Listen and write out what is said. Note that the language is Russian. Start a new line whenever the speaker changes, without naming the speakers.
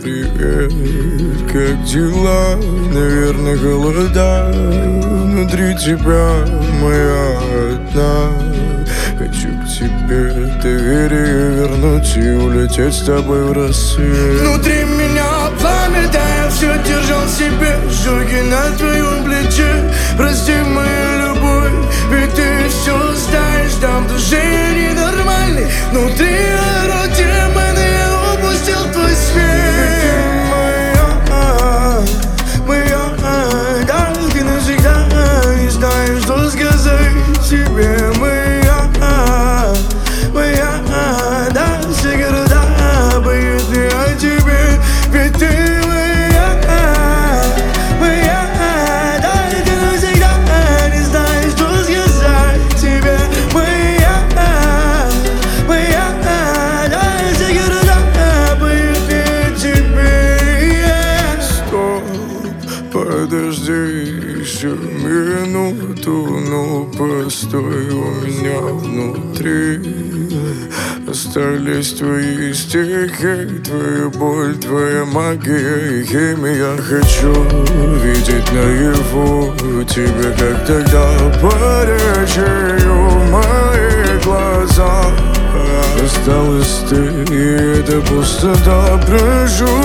привет, как дела? Наверное, голода. Внутри тебя моя одна. Хочу к тебе доверие вернуть и улететь с тобой в рассвет.
Внутри меня пламя, да я все держал в себе. Жоги на твоем плече. Прости мою любовь, ведь ты все знаешь. Там в душе я ненормальный. Внутри орут демоны, я упустил твой свет. Моя, да, ты навсегда не знаешь, что сказать тебе. Моя, да, все города поют мне о тебе. Ведь ты моя, да, ты навсегда не знаешь, что сказать тебе. Моя, да, все города поют мне о тебе.
Стоп, подожди еще минуту, ну постой, у меня внутри остались твои стихи, твоя боль, твоя магия и химия. Хочу видеть наяву тебя, как тогда, горячую мои глаза. Осталась ты, и эта пустота. Прошу,